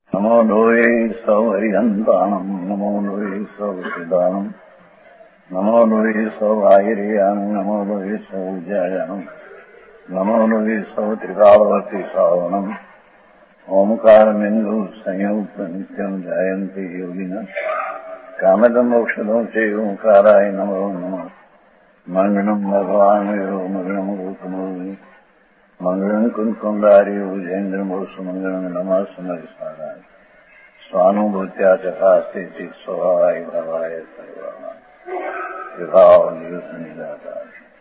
नमो लोये सौहरिहन्ताणम् नमो लोये सौहृदानम् नमो लोये सौभागिर्यानम् नमो लोये सौज्यायानम् नमो लोये सौत्रिकालवती सावनम् ओंकारमिन्दु संयुक्त नित्यम् ध्यायन्ति योगिनः कामदम् मोक्षदम् च ओंकाराय नमो नमः मङ्गलम् भगवान् यो मङ्गलम् रूपमोहि मंगलम कुंकुंडारी उजेन्द्रमोसु मंगलम नमः सुमरिस्मराय स्वानुभूत्या चकास्ते चित स्वभावाय भवाय सर्वाय विभाव नियुक्त निराकार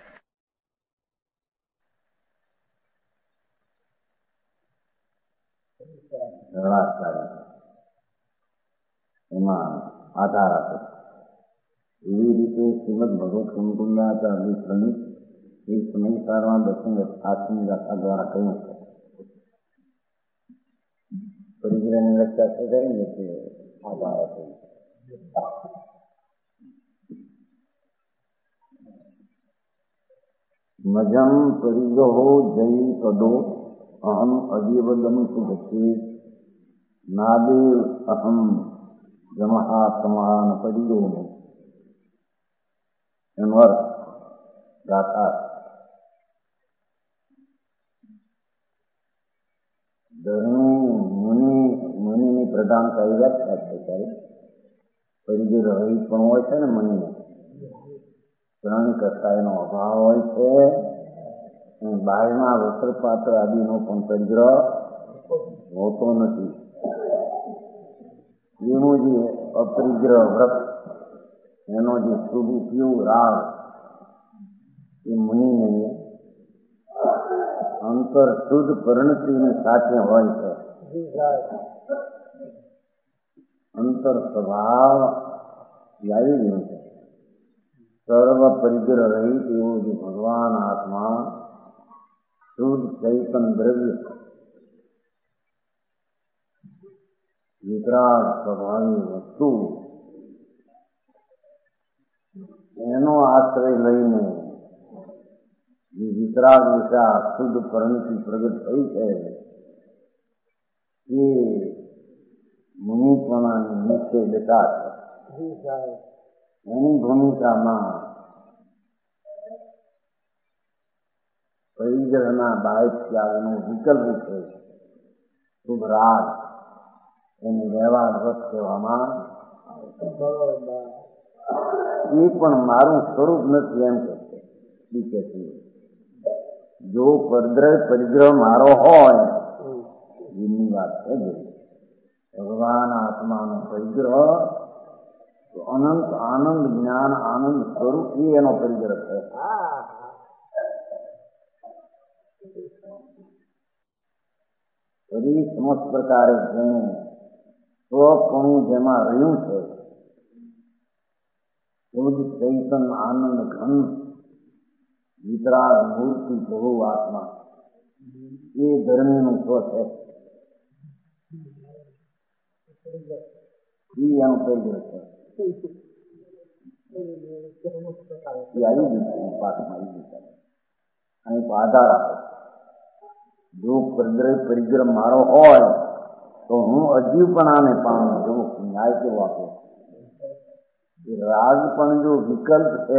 એમાં આધાર આપે એવી રીતે શ્રીમદ ભગવત કુંકુંડાચાર્ય પ્રણીત એક સમયકાળમાં દર્શન આત્મી ગાથા દ્વારા કહ્યું છે. પરિગ્રહની વ્યાખ્યા છે કરીને તે આધાર આપે. મજમ પરિગ્રહો જય પદો અહમ અદિવદમ સુગતિ નાદેવ અહમ જમહા સમાન પરિગ્રહો એનો અર્થ ગાથા ધર્મી મુનિની પ્રધાનતા એ વ્યાખ્યા છે. ત્યારે પરિગ્રહ રહિત પણ હોય છે ને મુનિને ગ્રહણ કરતા એનો અભાવ હોય છે. બાયના વસ્ત્રપાત્ર આદિનો પણ પરિગ્રહ હોતો નથી. એનું જે અપરિગ્રહ વ્રત એનો જે શુભ ઉપયોગ રાગ એ મુનિને અંતર શુદ્ધ પરિણતિની સાથે હોય છે. અંતર સ્વભાવ આવી ગયું છે. સર્વ પરિગ્રહ રહિત એવો જે ભગવાન આત્મા શુદ્ધ ચૈતન દ્રવ્ય વિતરાગ સ્વભાવની વસ્તુ એનો આશ્રય લઈને જે વિતરાગ વિચાર શુદ્ધ પરિણતિ પ્રગટ થઈ છે એ મુનિપણાની મુખ્ય દશા છે. એની ભૂમિકામાં પરિગ્રહના બાહ્ય ત્યાગનો વિકલ્પ છે. શુભ રાગ એને વ્યવહાર વ્રત કહેવામાં એ પણ મારું સ્વરૂપ નથી એમ કે છે. જો પરિગ્રહ મારો હોય એની વાત છે. ભગવાન આત્માનો પરિગ્રહ તો અનંત આનંદ જ્ઞાન આનંદ સ્વરૂપ એ એનો પરિગ્રહ છે. ફરી સમસ્ત પ્રકારે જેને સ્વપણું જેમાં રહ્યું છે શુદ્ધ ચૈતન આનંદ ઘન વિતરાગ મૂર્તિ પ્રભુ આત્મા એ ધર્મીનું સ્વ છે. એ એનું પરિગ્રહ છે. અહીં આધાર આપે. જો પરિગ્રહ મારો હોય તો હું અજીવપણાને પામું. જો ન્યાય કેવો આપે. રાગ પણ જો વિકલ્પ છે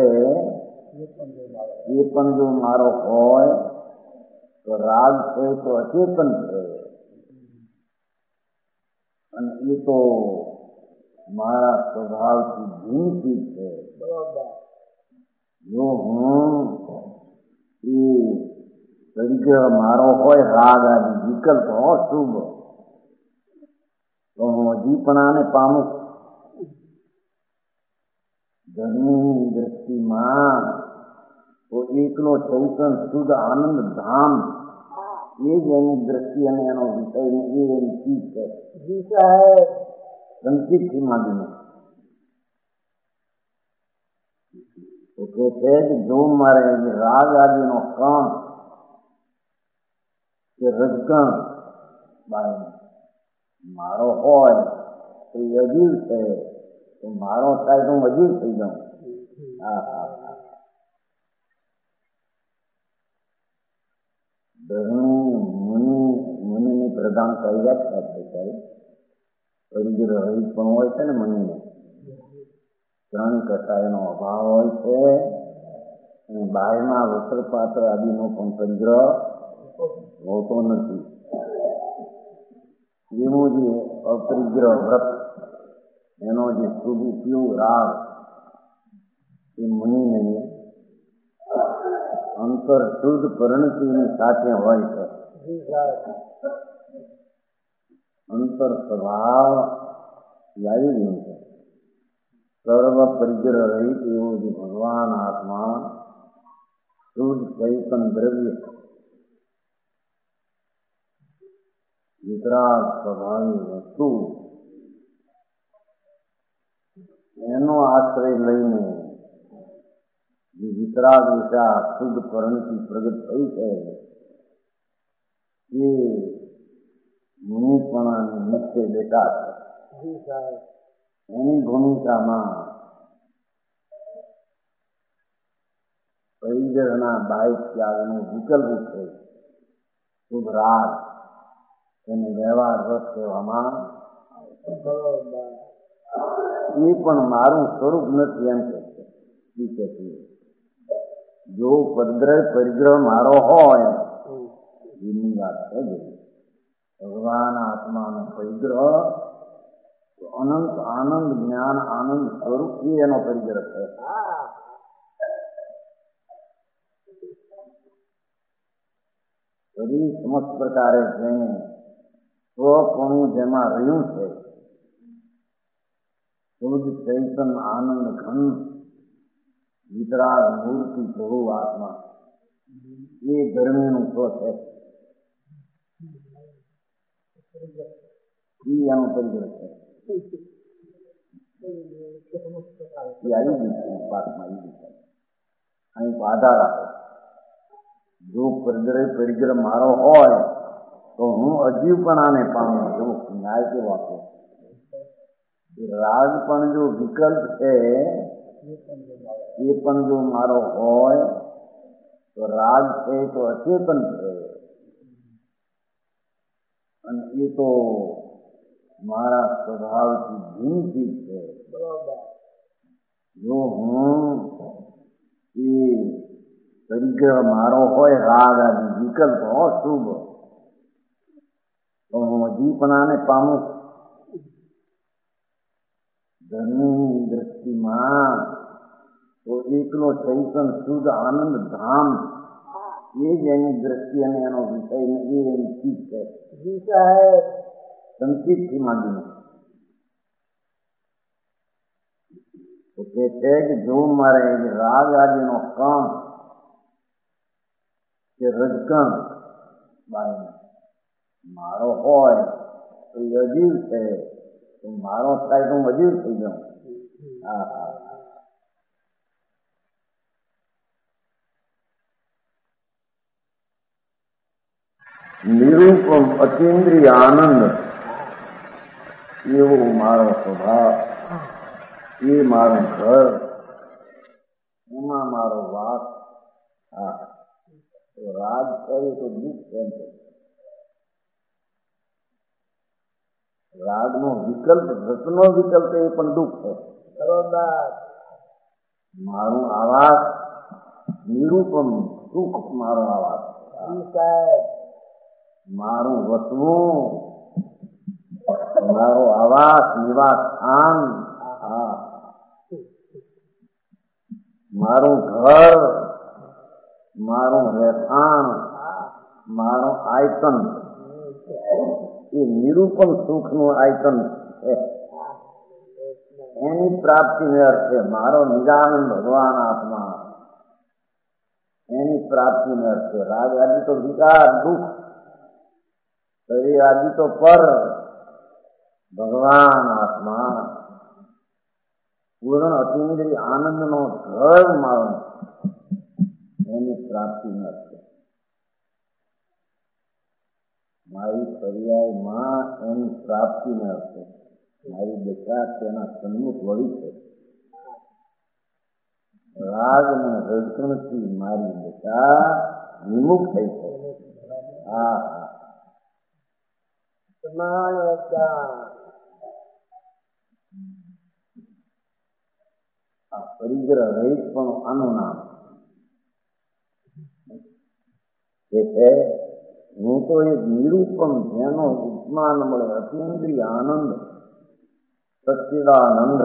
એ પણ જો મારો હોય તો રાગ છે તો અચેતન છે અને એ તો મારા સ્વભાવથી ભિન્ન ચીજ છે. જો હું એ પરિગ્રહ મારો હોય રાગ આદિ વિકલ્પ હો શુભ તો હું અજીપણાને પામું. ધર્મની દ્રષ્ટિમાં તો એકલો ચૈતન શુદ્ધ આનંદ ધામ એ જ એની દ્રષ્ટિ અને એનો વિષય એ એની ચીજ છે. સંકિતથી માંડીને તો કે છે કે જો મારે રાગ આદિનો કણ કે રજકણ મારો હોય તો એ અજીવ છે. તો મારો થાય તો હું અજીવ થઈ જાઉં. ધર્મી મુનિની પ્રધાન કઈ વ્યાખ્યા છે. પરિગ્રહ રહિત પણ હોય છે ને મનને, ત્રણ કસાયનો અભાવ હોય છે, અને બહારના વસ્ત્રપાત્ર આદિનો પણ પરિગ્રહ હોતો નથી. એનું જે અપરિગ્રહ વ્રત, એનો જે શુભ ઉપયોગ રાગ, એ મુનિને અંતર શુદ્ધ પરિણતિની સાથે હોય છે. અંતર સ્વભાવ લાવી રહ્યું છે. સર્વ પરિગ્રહ રહિત એવો જે ભગવાન આત્મા શુદ્ધ ચૈતન દ્રવ્ય વિતરાગ સ્વભાવની વસ્તુ, એનો આશ્રય લઈને જે વિતરાગ વિચાર શુદ્ધ પરિણતિ પ્રગટ થઈ છે, એ મુનિપણાની નીચે બેઠા છે. એની ભૂમિકામાં પરિગ્રહના બાહ્ય ત્યાગનું વિકલ્પ છે શુભ રાગ, એને વ્યવહાર રસ કહેવામાં એ પણ મારું સ્વરૂપ નથી એમ કે છે. જો પરિગ્રહ મારો હોય એની વાત છે. ભગવાન આત્માનો પરિગ્રહ અનંત આનંદ જ્ઞાન આનંદ સ્વરૂપ એનો પરિગ્રહ છે. બધી સમસ્ત પ્રકારે જેને સ્વપણું જેમાં રહ્યું છે, શુદ્ધ ચૈતન આનંદ ઘન વિતરાગ મૂર્તિ પ્રભુ આત્મા, એ ધર્મીનું સ્વ છે. એ એનો પરિગ્રહ છે. એ આવી ગઈ છે પાઠમાં, આવી ગઈ છે. અહીં આધાર આપે. જો પરિગ્રહ મારો હોય તો હું અજીવપણાને પામું. જો ન્યાય કેવો આપે, રાગ પણ જો વિકલ્પ છે, એ પણ જો મારો હોય તો રાગ છે તો અચેતન છે, અને એ તો મારા સ્વભાવથી ભિન્ન ચીજ છે. જો હું એ પરિગ્રહ મારો હોય, રાગ આદિ વિકલ્પ હોય શુભ, તો હું અજીવપણાને પામું. ધર્મની દ્રષ્ટિમાં તો એકલો ચૈતન શુદ્ધ આનંદ ધામ, એ જ એની દ્રષ્ટિ અને એનો વિષય, એ એની ચીજ છે. સંચિતથી માંડીને તો કે છે કે જો મારે રાગ આદિનો કામ કે રજકણ મારો હોય તો એ અજીવ છે, તો મારો થાય તો હું અજીવ થઈ જાઉં. નિરૂપમ અતિન્દ્રિય આનંદ એવો મારો સ્વભાવ, એ મારું ઘર, એમાં મારો વાસ. રાગ કરે તો દુઃખ કેમ છે? રાગનો વિકલ્પ, રસનો વિકલ્પ એ પણ દુઃખ છે. મારું આવાસ નિરૂપમ સુખ, મારો આવાસ, મારું વસવું, મારો આવાસ નિવાસ સ્થાન, મારું ઘર, મારું રહેઠાણ, મારું આયતન, એ નિરૂપમ સુખનું આયતન છે. એની પ્રાપ્તિને અર્થે મારો નિજાનંદ ભગવાન આત્મા, એની પ્રાપ્તિને અર્થે રાગ આદિ તો વિકાર દુઃખ, શરીર આદિ તો પર, ભગવાન આત્મા પૂર્ણ અતિન્દ્રિય આનંદનો ઘર મારો, એની પ્રાપ્તિને અર્થે મારી પર્યાયમાં એની પ્રાપ્તિને અર્થે મારી દશા તેના સન્મુખ વળી છે. રાગ અને રજકણથી મારી દશા વિમુખ થઈ છે. આ પરિગ્રહ રહિત પણ આનું નામ એ છે. હું તો એક નિરૂપમ જેનો ઉપમાન મળે અતિન્દ્રિય આનંદ સચ્ચિદાનંદ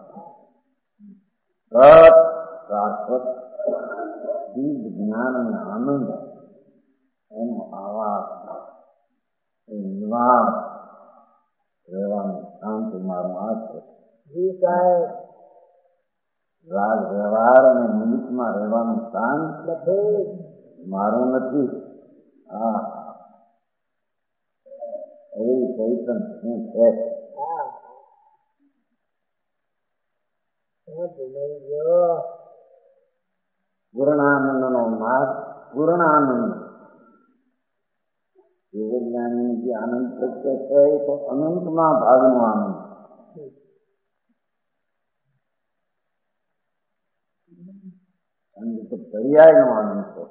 સત શાશ્વત દિવ્ય જ્ઞાન અને આનંદ એનો આવાસ એ નિવાસ રહેવાનું શાંતિ મારું આ છે. રાગ વ્યવહાર અને નિમિત્તમાં રહેવાનું શાંત મારું નથી. હા એવી ચૈતન શું છે. પૂર્ણાનંદ નો માર્ગ પૂર્ણાનંદ જ્ઞાની જે આનંદ પ્રત્યે છે તો અનંતમાં ભાગનો આનંદ. અને તો પર્યાય નો આનંદ છે.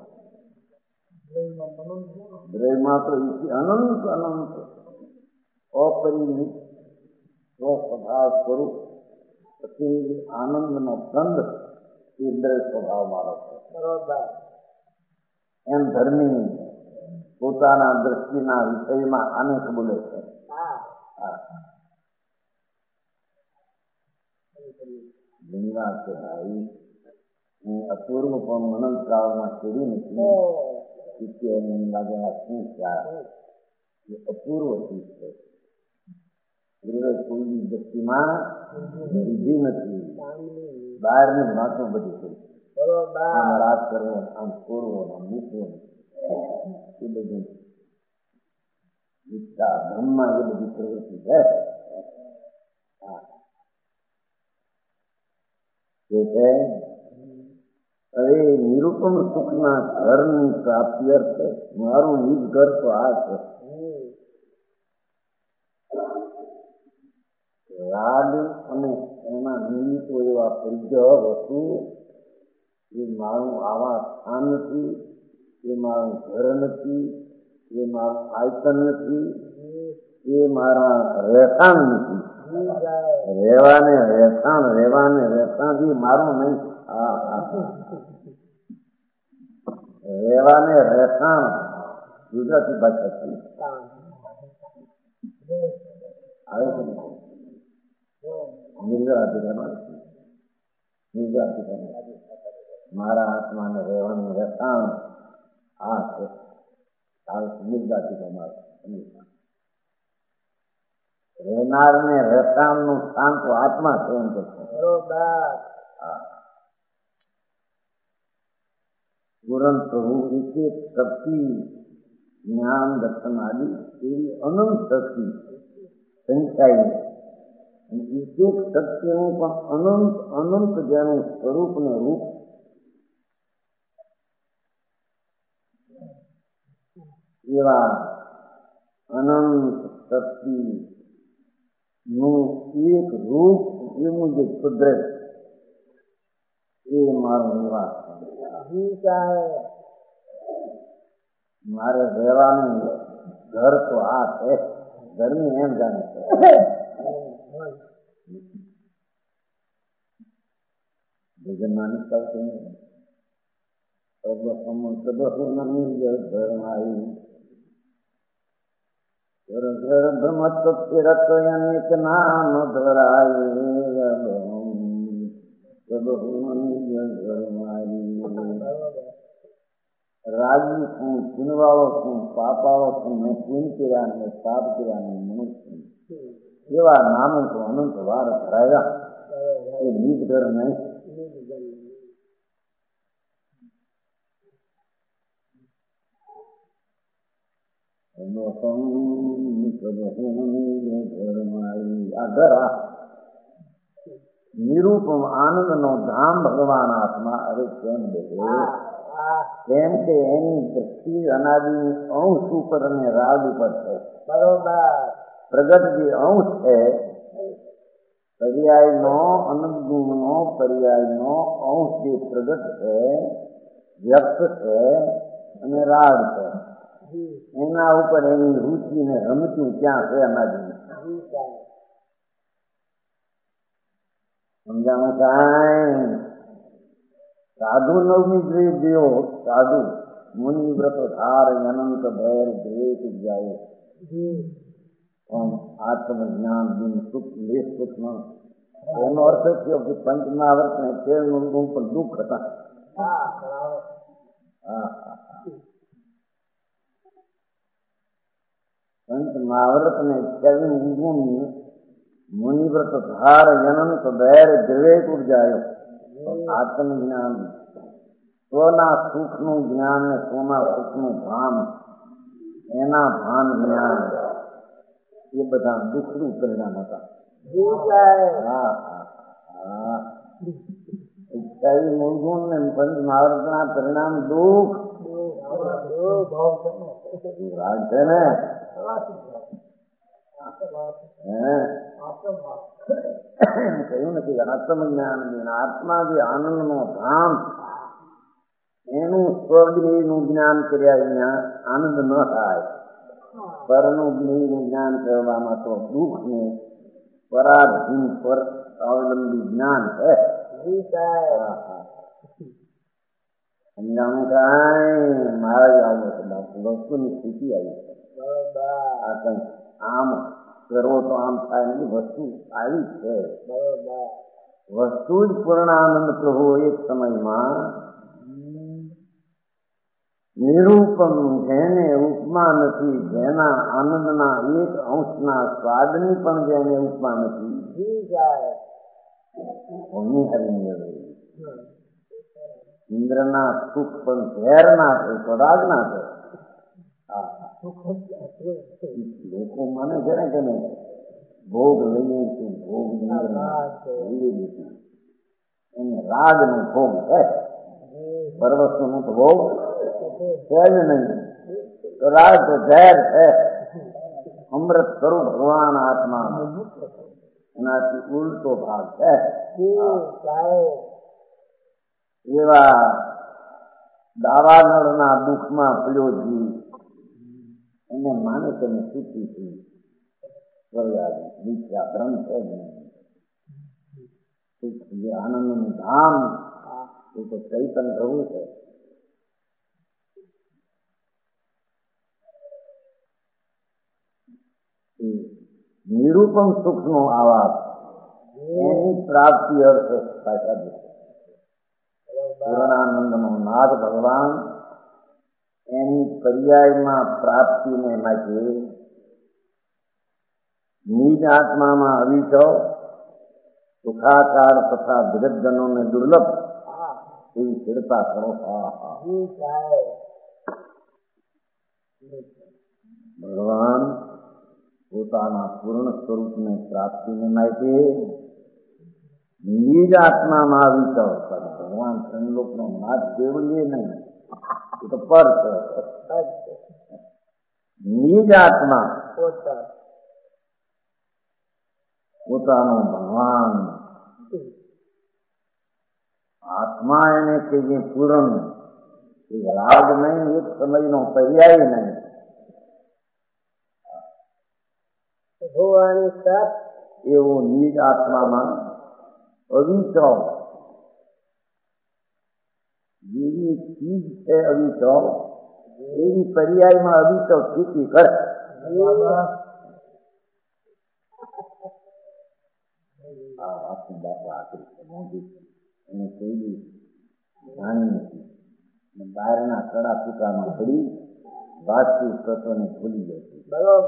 દ્રવ્યમાં તો અનંત અનંત અપરિમિત સ્વભાવ સ્વરૂપ પછી આનંદનો કંદ એ દ્રવ્ય સ્વભાવ મારો છે. એમ ધર્મી પોતાના દ્રષ્ટિના વિષયમાં અનેક બોલે છે. ઘણી વાર છે હું અપૂર્વ પણ અનંત કાળમાં છોડી નથી લાગેલા શું એ અપૂર્વ ચીજ છે. કોઈની દ્રષ્ટિમાં વિધિ નથી. બહારની વાતો બધી થઈ આમ રાત કરવો આમ છોડવો આમ મૂકવો એ બધી વિચાર બ્રહ્મમાં એ બધી પ્રવૃત્તિ છે. હવે નિરૂપમ સુખના ઘરની પ્રાપ્તિ અર્થે મારું નિજ ઘર તો આ છે. રાગ અને એના નિમિત્તો એવા પરિગ્રહ વસ્તુ એ મારું આવા સ્થાન નથી, એ મારું ઘર નથી, એ મારું આયતન નથી, એ મારા રહેઠાણ નથી. રહેવાને રહેઠાણ એ મારું નહીં. રહેવાને રહેઠાણ ગુજરાતી ભાષા છે. આવે છે ગુજરાતી મારા આત્માને રહેવાનું રહેઠાણ આ છે. ગુજરાતી રહેનારને રહેઠાણનું સ્થાન તો આત્મા છે એમ કે છે. પૂરણ પ્રભુ એક એક શક્તિ જ્ઞાન દર્શન આદિ એવી અનંત શક્તિ સંચાઈ એક એક શક્તિનું પણ અનંત જેનું સ્વરૂપ ને રૂપ એવા અનંત શક્તિ નું એક રૂપ એવું જે કુદરત એ મારો નિવાસ મારે રહેવાનું ઘર તો આ છે. ઘરની એમ જાણે છે. ભજન માની કરશે અનેક નામ ધરાય રાજી છું, ચીનવાળો છું, પાપાળો છું, મેં પૂન કર્યા ને પાપ કર્યા ને મનુષ્ય એવા નામો તો અનંત વાર ધરાયા એ નિજ ઘર નહીં. નિરૂપમ આનંદ નો ધામ ભગવાન આત્મા. અરે કેમ બેઠે કેમ કે એની દ્રષ્ટિ અનાદિની અંશ ઉપર અને રાગ ઉપર છે. પ્રગટ જે અંશ છે પર્યાય નો અનંત ગુણ નો પર્યાય નો અંશ જે પ્રગટ છે વ્યક્ત છે અને રાગ છે એના ઉપર એની રુચિ ને રમતી ક્યાં છે અનાદિ. સમજાણું કાંઈ સાધુ નવમી દ્વેષ જેવો સાધુ મુનિ વ્રત ધાર અનંત ભૈર દ્વેષ જાય પણ આત્મજ્ઞાન બિન સુખ લેશ સુખ ન એનો અર્થ થયો કે પંચમહાવર્ત ને તેલનું ગુણ પણ દુઃખ હતા. પંચમહાવર્ત ને તેલનું ગુણ મુનિવ્રત ધાર અનંત ભૈર દ્વેષ ઉર્જાયો આત્મજ્ઞાન સ્વના સુખનું જ્ઞાન ને સ્વના સુખનું ભાન એના ભાન જ્ઞાન એ બધા દુઃખનું પરિણામ હતા. મૂળગુણ ને પંચમહાવર્તના પરિણામ દુઃખ રાગ છે ને. કહ્યું નથી આત્મજ્ઞાન આત્મા જે આનંદ નો ધામ એનું સ્વગૃહનું જ્ઞાન કર્યા વિના આનંદ ન થાય. પરનું જ્ઞેયનું જ્ઞાન કરવામાં તો દુઃખ ને પરાધીન પર અવલંબી જ્ઞાન છે. સમજાણું કાંઈ મહારાજ આવ્યો છે વસ્તુની સ્થિતિ આવી છે. આમ કરો તો આમ થાય નહીં, વસ્તુ આવી છે. વસ્તુ જ પૂર્ણાનંદ પ્રભુ એક સમયમાં નિરૂપમ જેને ઉપમા નથી, જેના આનંદના એક અંશના સ્વાદની પણ જેને ઉપમા નથી, ઇન્દ્રના સુખ પણ ઝેર ના છે, સ્વરાગ ના છે. લોકો માને છે ને કે ભોગ લઈએ છીએ, ભોગ એને રાગ નો ભોગ છે, પરવસ્તુ નો તો ભોગ છે જ નહીં. રાગ તો ઝેર છે. અમૃત સ્વરૂપ ભગવાન આત્મા એનાથી ઉલટો ભાગ છે. એવા દાવાનળના દુઃખમાં પડ્યો જીવ એને માને કે સુખી છું. મિથ્યા ભ્રમ છે જ નહીં. સુખ જે આનંદનું ધામ એ તો ચૈતન થવું છે. નિરૂપમ સુખ નો આવાસ એની પ્રાપ્તિ અર્થે પૂર્ણાનંદ નો નાદ ભગવાન એની પર્યાયમાં પ્રાપ્તિને માટે નિજ આત્મામાં અવિચો સુખાકાર તથા જગતજનોને દુર્લભ એવી સ્થિરતા કરો. ભગવાન પોતાના પૂર્ણ સ્વરૂપને પ્રાપ્તિને માટે નિજ આત્મામાં અવિચો ભગવાન ત્રિલોકનો નાથ કેવલીએ નહીં, એ તો પર છે. નિજ આત્મા પોતાનો ભગવાન આત્મા એને કહીએ પૂરણ, એ રાગ નહીં, એક સમયનો પર્યાય નહીં. એવો નિજ આત્મામાં અવિચો જેવી ચીજ છે, અવિચો એવી પર્યાયમાં અવિચો સ્થિતિ કરે. એને કોઈ જાણી નથી. બહારના કડા ફૂટામાં પડી વાસ્તવિક તત્વને ભૂલી જાય છે.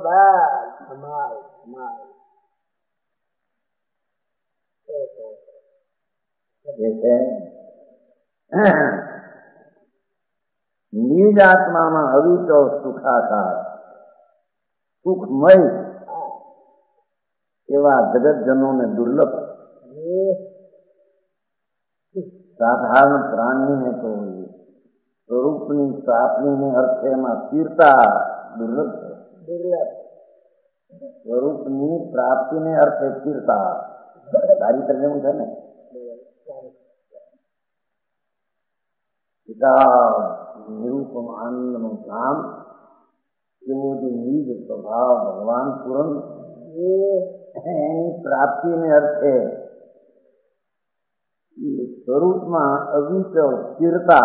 નિજ આત્મામાં અવિચો સુખાકાર સુખમય એવા જગતજનોને દુર્લભ. સાધારણ પ્રાણીને તો સ્વરૂપની પ્રાપ્તિને અર્થે એમાં સ્થિરતા દુર્લભ છે. સ્વરૂપની પ્રાપ્તિને અર્થે સ્થિરતા સારી તરફ છે ને. નિરૂપમ આનંદ નું ધામ એવો જે નિજ સ્વભાવ ભગવાન પૂરણ એની પ્રાપ્તિને અર્થે એ સ્વરૂપમાં અવિચળ સ્થિરતા,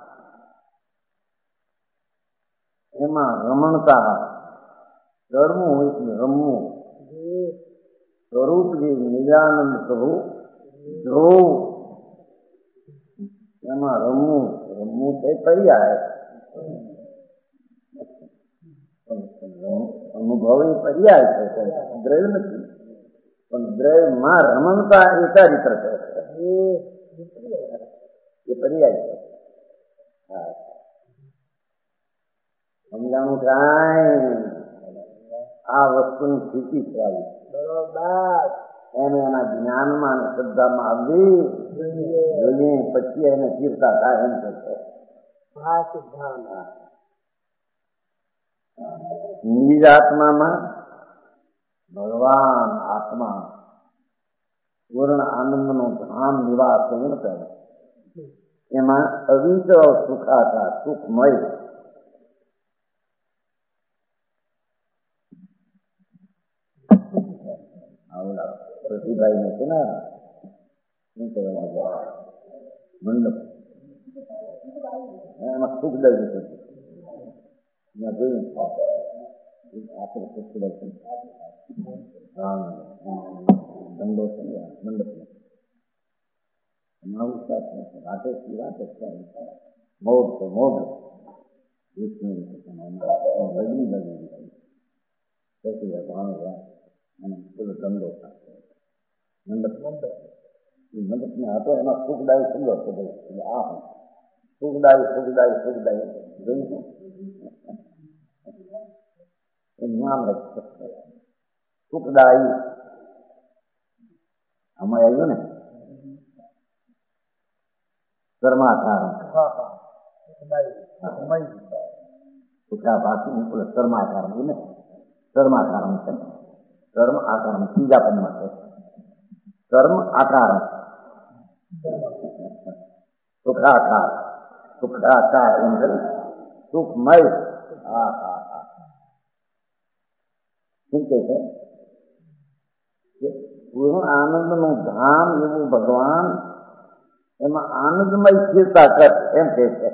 એમાં રમણતા, રમવું એટલે રમવું, સ્વરૂપ જે નિજાનંદ સ્વરૂપ ધ્રુવ, એમાં રમવું, રમવું તે પર્યાય, અનુભવ એ પર્યાય છે, દ્રવ્ય નથી. પણ દ્રવ્યમાં રમણતા એ ચારિત્ર છે, એ પર્યાય છે. સમજાણું થાય? આ વસ્તુની સ્થિતિ છે આવી, બરોબર. એને એના જ્ઞાનમાં અને શ્રદ્ધામાં આવવી જોઈએ, પછી એને ચીરતા થાય એમ છે. નિજ આત્મામાં ભગવાન આત્મા પૂર્ણ આનંદનો ધામ નિવાસ એમ કહે. એમાં અવિચળ સુખાતા સુખમય, પ્રતિભાઈ ને છે ને શું કહેવાય મંડપ, એમાં સુખદાયી છે. જોયું આપણે સુખદાય ધંધો છે મંડપ રાતે રાતે મોઢ તો મોઢ બદલી બધો ધંધો મંડપ મંડપ ને હતો એમાં સુખદાયી સુંદર છે. આ સુખદાયી સુખદાયી સુખદાયી જોયું નામ લખી સુખદાયી આમાં આવ્યું ને કર્માધારણ સુખાભાસી કર્માધારણ ને કર્માધારણ છે. કર્મ આકારણ ત્રીજા પદમાં છે. કર્મ આકારણ સુખાકાર સુખાકાર એમ કરે સુખમય. શું કે છે? પૂર્ણ આનંદનું ધામ એવું ભગવાન, એમાં આનંદમય સ્થિરતા કર એમ કે છે.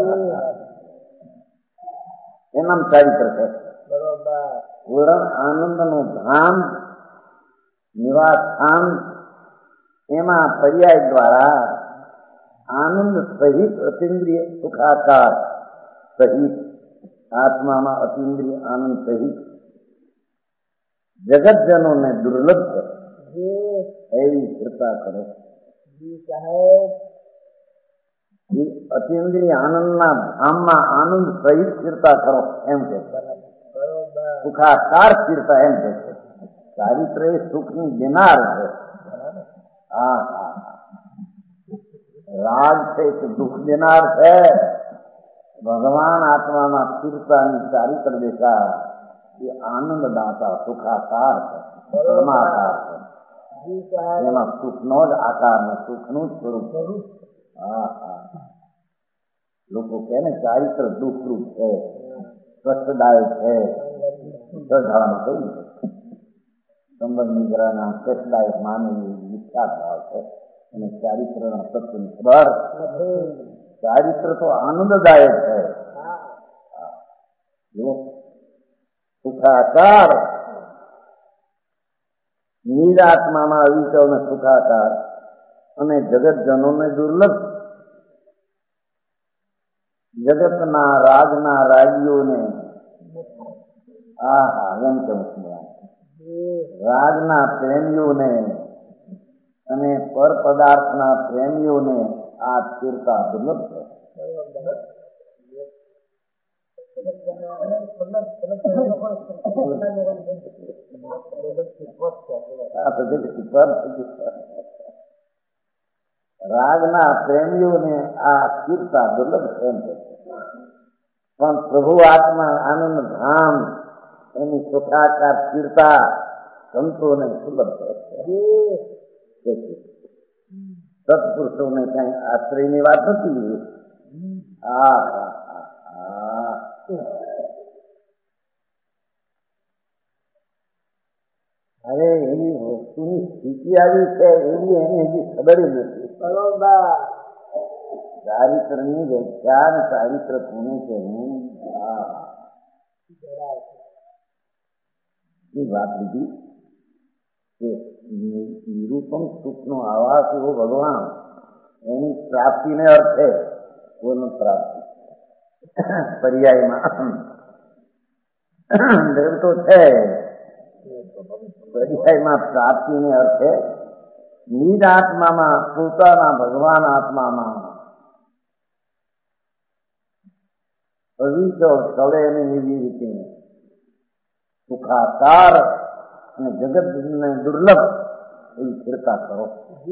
એનામ ચારિત્ર છે. પૂર્ણ આનંદનું ધામ નિવાસ સ્થાન, એમાં પર્યાય દ્વારા આનંદ સહિત અતિન્દ્રિય સુખાકાર સહિત આત્મામાં અતિન્દ્રિય આનંદ સહિત જગતજનોને દુર્લભ છે એવી કૃપા કરો. અતિન્દ્રિય આનંદના ધામમાં આનંદ સહિત સ્થિરતા કરો એમ કે સુખાકાર સ્થિરતા એમ કે છે. ચારિત્ર એ સુખની દેનાર છે. રાગ છે કે દુઃખ દેનાર છે. ભગવાન આત્મામાં સ્થિરતાની ચારિત્ર દેખા એ આનંદ દાતા સુખાકાર છે, પરમાકાર છે. એમાં સુખનો જ આકાર ને સુખનું જ સ્વરૂપ. લોકો કહે ને ચારિત્ર દુઃખરૂપ છે, કષ્ટદાયક છે. સજાળામાં કહ્યું સંબંધ નિગ્રહના કષ્ટદાયક માનવી વિખ્યાત ભાવ છે. અને ચારિત્રના તત્વની ખબર, ચારિત્ર તો આનંદદાયક છે. સુખાકાર નિજ આત્મામાં અવિચળ ને સુખાકાર અને જગતજનોને દુર્લભ. જગતના રાજના રાજ્યોને એમ કેમ રાજના પ્રેમીઓને અને પર પદાર્થના પ્રેમીઓને આ સ્થિરતા દુર્લભ છે. રાજના પ્રેમીઓને આ સ્થિરતા દુર્લભ છે એમ છે. પણ પ્રભુ આત્મા આનંદ ધામ એની સુખાકાર સ્થિરતા સંતોને સુલભ છે. સત્પુરુષોને કઈ આશ્રયની વાત નથી. અરે એની વસ્તુની સ્થિતિ આવી છે એની એને હજી ખબર નથી. બરોબર. ચારિત્રની વ્યાખ્યા ચારિત્ર કોને છે એ વાત લીધી કે નિરૂપમ સુખનો આવાસ એવો ભગવાન એની પ્રાપ્તિને અર્થે કોઈનો પ્રાપ્તિ પર્યાયમાં દેવ તો છે પર્યાયમાં પ્રાપ્તિને અર્થે નિજ આત્મામાં પોતાના ભગવાન આત્મામાં ભવિષ્ય સ્થળે અને એવી રીતે સુખાકાર અને જગતને દુર્લભ એવી સ્થિરતા કરો.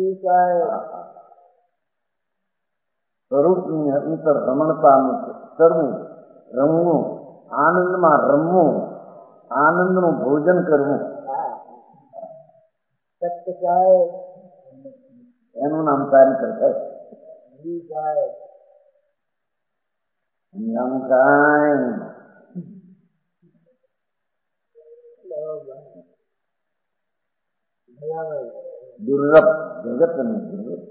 સ્વરૂપની અંતર રમણતાનું કરવું, રમવું, આનંદમાં રમવું, આનંદનું ભોજન કરવું, એનું નામ ચારિત્ર છે. દુર્લભ જગત અને દુર્લભ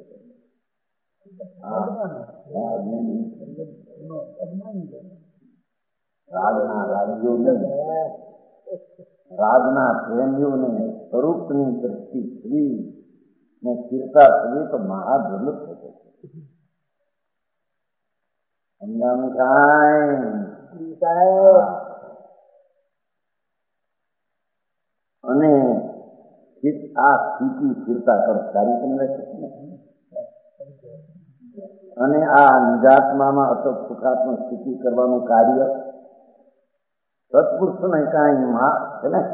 રાજના રાજ્યોને રાજના પ્રેમીઓને સ્વરૂપની દ્રષ્ટિ થવી ને સ્થિરતા થવી તો મહાદુર્લભ થશે. સમજાણું કાંઈ? અને આ સ્થિતિ સ્થિરતા કરો અને આ નિજાત્મામાં અસત સુખાત્મ સ્થિતિ કરવાનું કાર્ય સત્પુરુષને કાંઈ છે ને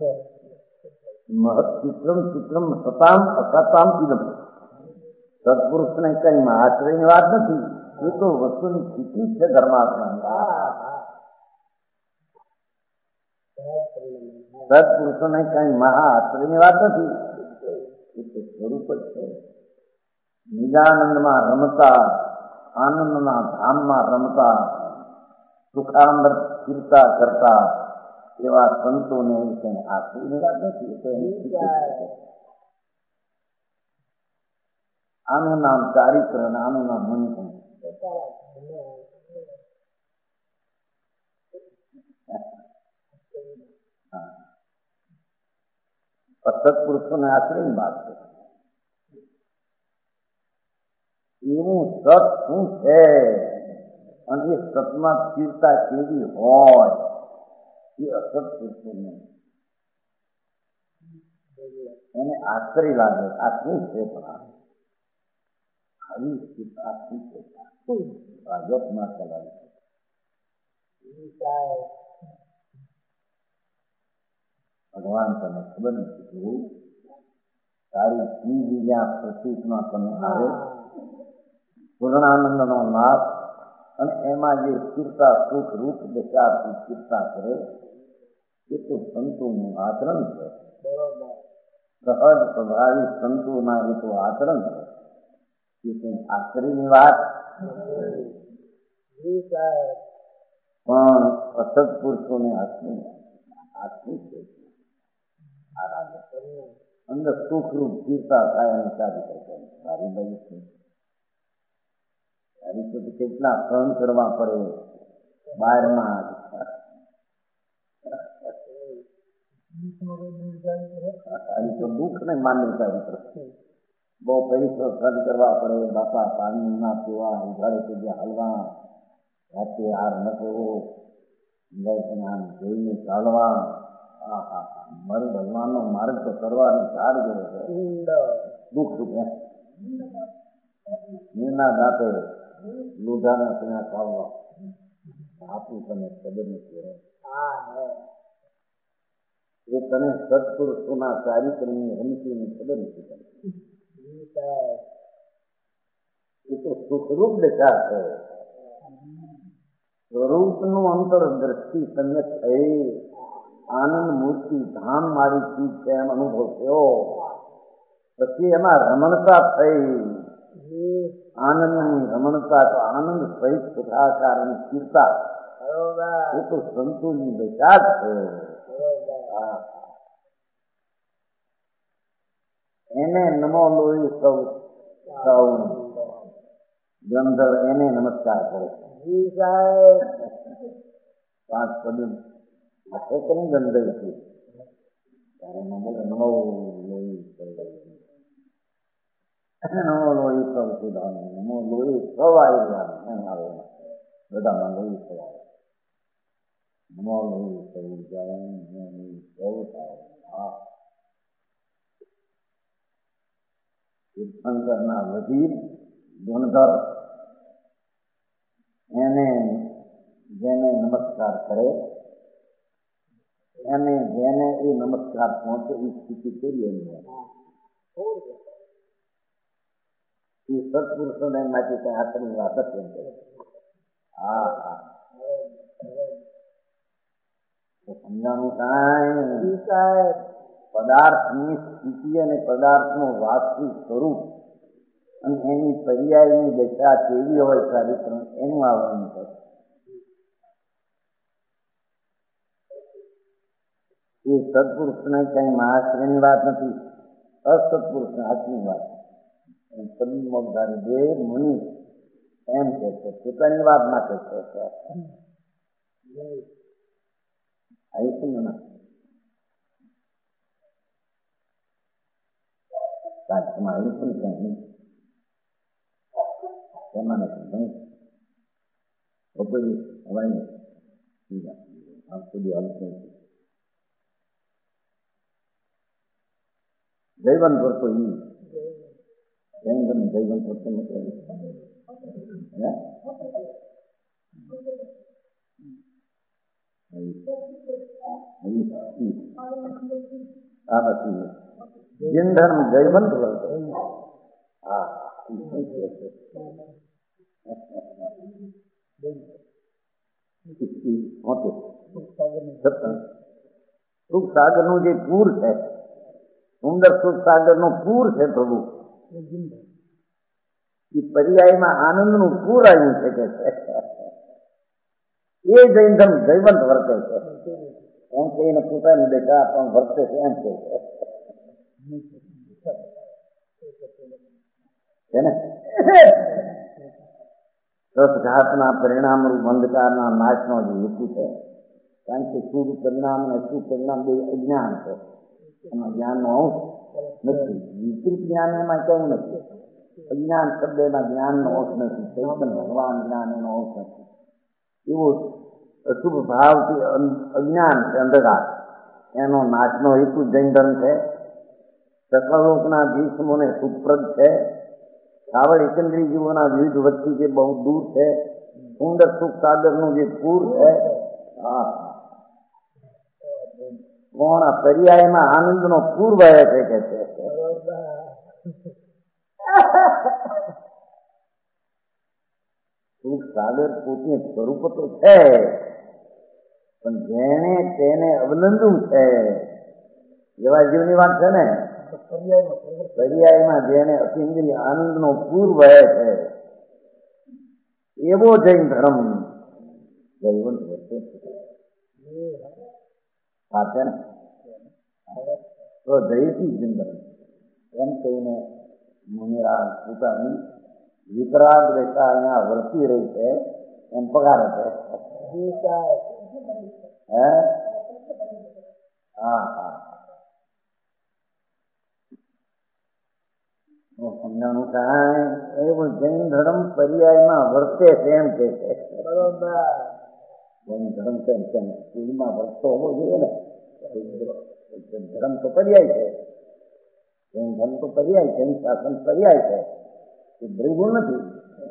મહત ચિત્રમ ચિત્રમ સતામ અસતામ ચિદમ. સત્પુરુષને કઈ આશ્રયની વાત નથી, એ તો વસ્તુની સ્થિતિ છે ધર્માત્મા. સત્પુરુષોને કઈ મહાઆશ્રયની વાત નથી, એ તો સ્વરૂપ જ છે. નિજાનંદમાં રમતા, આનંદના ધામમાં રમતા, સુખામૃત સ્થિરતા કરતા એવા સંતોને કઈ આશ્રયની વાત નથી. આનું નામ ચારિત્ર અને આનું નામ મન. સત્પુરુષોને આશ્રયની વાત છે. એવું સત શું છે અને એ સતમાં સ્થિરતા કેવી હોય એ અસત પુરુષોને એને આશ્રય લાગે. આ શું છે પણ આવી સ્થિરતા શું છે ભાગવતમાં ચલાવી ભગવાન તને ખબર નથી જોવું તારી શ્રીવિદ્યા પ્રતીકમાં તમે આવે પૂર્ણાનંદનો નાશ અને એમાં જે સ્થિરતા સુખ રૂપ દશાથી સ્થિરતા કરે એ તો સંતોનું આચરણ છે. સહજ સ્વભાવી સંતોના એ તો આચરણ છે. એ કઈ આશ્ચર્યની વાત પણ અસત્પુરુષોને આશ્ચર્ય છે. અંદર સુખરૂપ સ્થિરતા થાય અને સારી કરશે. સારી બાજુ છે સારી તો કેટલા સહન કરવા પડે બહારમાં. તો દુઃખ ને માન્યતા બહુ પૈસો સહન કરવા પડે. બાપા પાણી ના પીવા, ઉઘાડે પગે હાલવા, રાતે હાર ન કરવો, આમ જોઈને ચાલવા. મારે ભગવાનનો માર્ગ તો કરવાનો ચાર જેવો છે. દુઃખ રૂપે નિર્ના દાંતે લોઢાના ત્યાં ચાલવા આપું તને ખબર નથી. એ તને સત્પુરુષોના ચારિત્રની રમતીની ખબર નથી પડતી. એ તો સુખરૂપ દશા છે. સ્વરૂપનું અંતર દ્રષ્ટિ સમ્યક થઈ આનંદ મૂર્તિ ધામ મારી ચીજ છે એમ અનુભવ થયો. પછી એમાં રમણતા થઈ, આનંદની રમણતા તો આનંદ સહિત સુખાકાર અને સ્થિરતા એ તો સંતોની દશા જ છે. એને નમો લોહી સૌ સૌ ગંધર્વ એને નમસ્કાર કરે જી સાહેબ 5 પદ લખે કે નહીં ગંધર્વ છે ત્યારે નમો લોહી નમો લોહી સૌ સુધાન નમો લોહી સૌ આવ્યા એમ આવે બધામાં લોહી સૌ આવે નમો લોહી સૌ જાય સૌ થાય તીર્થંકરના વજીર ગુણધર એને જેને નમસ્કાર કરે એને જેને એ નમસ્કાર પહોંચે એ સ્થિતિ કેવી એની એ સત્પુરુષોને માટે કઈ આટલી વાત જ એમ કરે હા હા સમજાનું કાંઈ પદાર્થની સ્થિતિ અને પદાર્થનું વાસ્તવિક સ્વરૂપ અને એની પર્યાયની દશા કેવી હોય ચારિત્ર એનું આવરણ છે એ સત્પુરુષને કઈ મહાશ્રેયની વાત નથી અસત્પુરુષને આટલી વાત પદ્મધારી દેવ મુનિ એમ કે છે પોતાની વાત માટે છે આયુષ્ય એમાં આયુષ્ય કઈ નહીં એમાં નથી નહીં બપોરી હવાઈ સુધી આયુષ્ય જૈવન કરતો એ એમ તમે જૈવન કરતો નથી જીન ધર્મ જૈવંત વર્તે હા સુખ સાગર નું જે પૂર છે સુંદર સુખ સાગર નું પૂર છે પ્રભુ એ પર્યાયમાં આનંદ નું પૂર આવ્યું છે કે એ જૈન ધર્મ જૈવંત વર્તે છે એમ કહીને પોતાની દશા પણ વર્તે છે એમ કે છે ને રસઘાતના પરિણામરૂપ અંધકારના નાશનો જે હેતુ છે કારણ કે શુભ પરિણામ અને અશુભ પરિણામ બે અજ્ઞાન છે એમાં જ્ઞાનનો અંશ નથી વિપરીત જ્ઞાન એમાં કેવું નથી અજ્ઞાન શબ્દ એના જ્ઞાનનો અંશ નથી ચૈતન્ય ભગવાન જ્ઞાન એનો અંશ નથી એવો અશુભ ભાવથી અજ્ઞાન છે અંધકાર એનો નાશનો હેતુ જૈન ધર્મ છે સકલોકના જીવસમોને સુપ્રદ છે સાવર એકંદરી જીવોના વિવિધ વચ્ચે જે બહુ દૂર છે સુંદર સુખ સાગરનું જે પૂર છે હા કોણ પર્યાયમાં આનંદનો પૂર વહે છે કે છે સુખ સાગર પોતે સ્વરૂપ તો છે પણ જેને તેને અવલંબન છે એવા જીવની વાત છે ને પર્યાયમાં જેને અતિન્દ્રિય આનંદનો પૂર વહે છે એવો જૈન ધર્મ જૈવન વર્તે છે ને તો જયતી જૈન ધર્મ એમ કહીને મુનિરાજ પોતાની વિતરાગ રેખા અહીંયા વર્તી રહી છે એમ પગાર છે હા હા સમજાનું કાંઈ એવું જૈન ધર્મ પર્યાયમાં વર્તે છે એમ કે છે બરોબર જૈન ધર્મ કેમ કેમ સ્કૂલમાં વર્તતો હોવો જોઈએ ને ધર્મ તો પર્યાય છે જૈન ધર્મ તો પર્યાય છે શાસન પર્યાય છે એ દ્રવ્ય નથી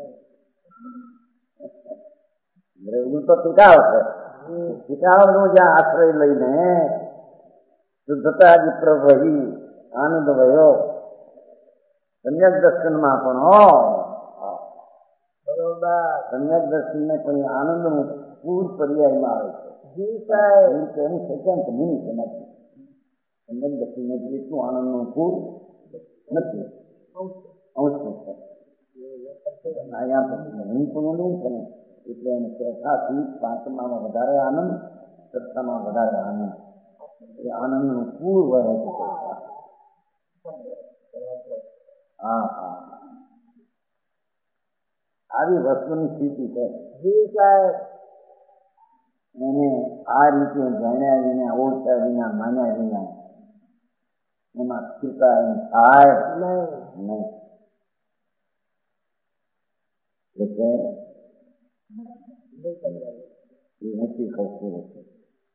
દ્રવ્ય તો ટીકાવ છે ટીકાવનો જ્યાં આશ્રય લઈને શુદ્ધતા જ પ્રવહી આનંદ વયો સમ્યક દર્શનમાં પણ સમ્યક દર્શનને પણ આનંદનું પૂર પર્યાયમાં આવે છે એનું સેકન્ડ મિનિટ નથી સમ્યક દર્શનને એટલું આનંદનું પૂર નથી અંશનું છે અહીંયા હિંસનું છે ને એટલે એને ચોથાથી પાંચમામાં વધારે આનંદ સત્તામાં વધારે આનંદ એ આનંદનું પૂર વહે છે હા હા, આવી વસ્તુની સ્થિતિ છે. એને આ રીતે જાણ્યા વિના, ઓળખ્યા વિના, માન્યા વિના એમાં સ્થિરતા એમ થાય નહીં. એટલે એ નથી ખસતું હતું.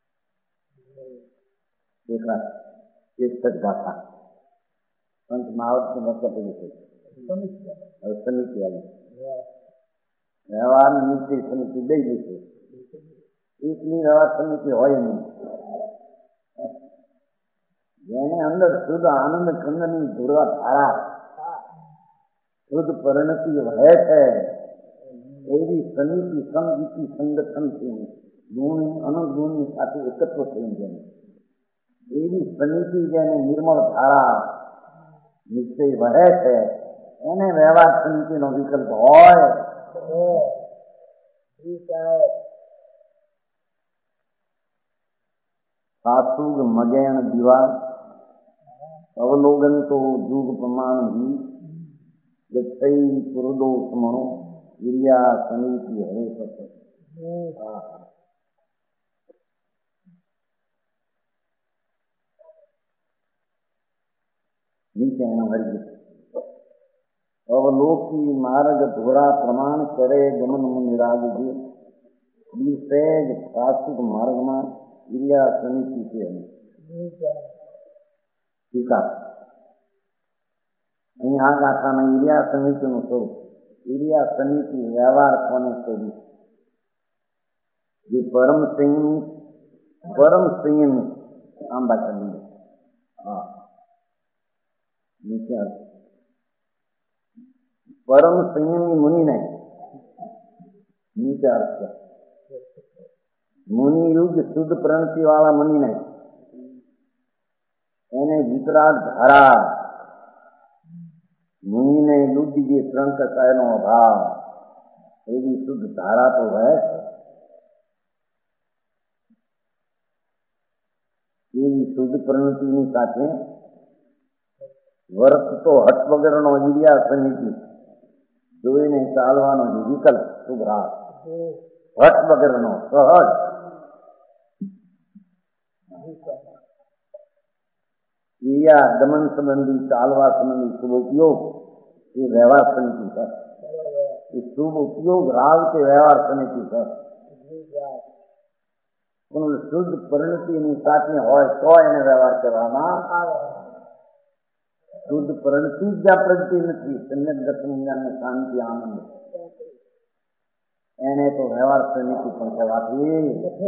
એટલા ચેતક ગાથા પંચમાં આવડતી વખત એવી થઈ. હવે સમિતિ આવી, વ્યવહાર નીતિ સમિતિ દઈ દીધી. એટલી વ્યવહાર સમિતિ હોય નહીં. જેને અંદર શુદ્ધ આનંદ કંદની ધુરવા ધારા, શુદ્ધ પરિણતિ વહે છે, એવી સમિતિ સમજૂતી સંગઠનથી ગુણ અનુગુણની સાથે એકત્વ થઈ જાય. એવી સમિતિ જેને નિર્મળ ધારા નિશ્ચય વહે છે, એને વ્યવહાર સમિતિનો વિકલ્પ હોય. સાસુગ મગેણ દીવા અવલોકન તો જુગ પ્રમાણ ही ગઈ પુરદો સમણો વિરિયા સમિતિ હવે થશે. નીચે એનો હરિ અવલોકી માર્ગ ધોરા પ્રમાણ કરે ગમન નિરાગજી સહેજ સાસુગ માર્ગમાં વિરિયા સમિતિ છે. ટીકા અહીં આ ગાથામાં ઈરિયા સમિતિનું સ્વરૂપ. ઈરિયા સમિતિ વ્યવહાર કોને કરી? જે પરમ સંયમી આંબા ચંડી. હા, નીચે પરમ સંયમી મુનિ નહીં, નીચે અર્થ છે. મુનિ યુગ શુદ્ધ પ્રણતિ વાળા મુનિ નહીં, એને વિતરાગ ધારા મુનિને યુદ્ધ જે ત્રણ કસાયનો અભાવ, એવી શુદ્ધ ધારા તો રહે છે. એવી શુદ્ધ પ્રણતિની સાથે વર્ત તો હટ વગરનો ઈરિયા સમિતિ જોઈને ચાલવાનો જે વિકલ્પ શુભરાગ, હટ વગરનો સહજ ઈરિયા દમન સંબંધી ચાલવા સંબંધી શુભ ઉપયોગ એ વ્યવહાર સમિતિ છે. એ શુભ ઉપયોગ રાગ કે વ્યવહાર સમિતિ છે. પણ શુદ્ધ પરિણતિની સાથે હોય તો એને વ્યવહાર કરવામાં આવે. શુદ્ધ પરિણતિ જ જ્યાં પ્રગતિ નથી, સમ્યક દર્શન જ્ઞાનને શાંતિ આનંદ, એને તો વ્યવહાર સમિતિ પણ કહેવાતી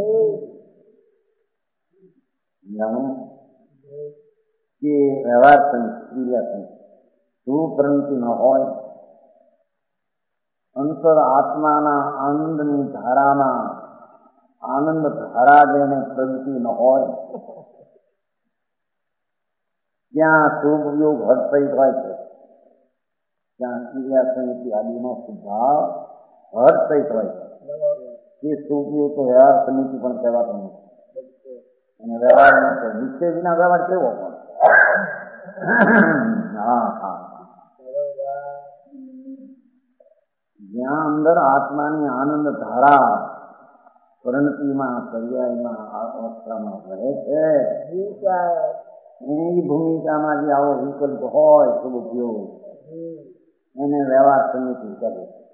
જાણો કે વ્યવહાર સમિતિ ક્રિયા સમિતિ શું પરિણતિ ન હોય, અંતર આત્માના આનંદની ધારાના આનંદ ધારા જેને પ્રગતિ ન હોય, ત્યાં શુભ યોગ હર્ષિત હોય છે. ત્યાં ક્રિયા સમિતિ આદિનો સ્વભાવ હર્ષિત હોય છે. એ શુભ યોગ તો વ્યવહાર સમિતિ પણ કહેવાતો નથી. અને વ્યવહાર નિશ્ચય વિના વ્યવહાર કેવો પણ? હા હા, જ્યાં અંદર આત્માની આનંદ ધારા પરિણતિમાં પર્યાયમાં અવસ્થામાં રહે છે, એની ભૂમિકામાં જે આવો વિકલ્પ હોય શુભ ઉપયોગ, એને વ્યવહાર સમિતિ કરે.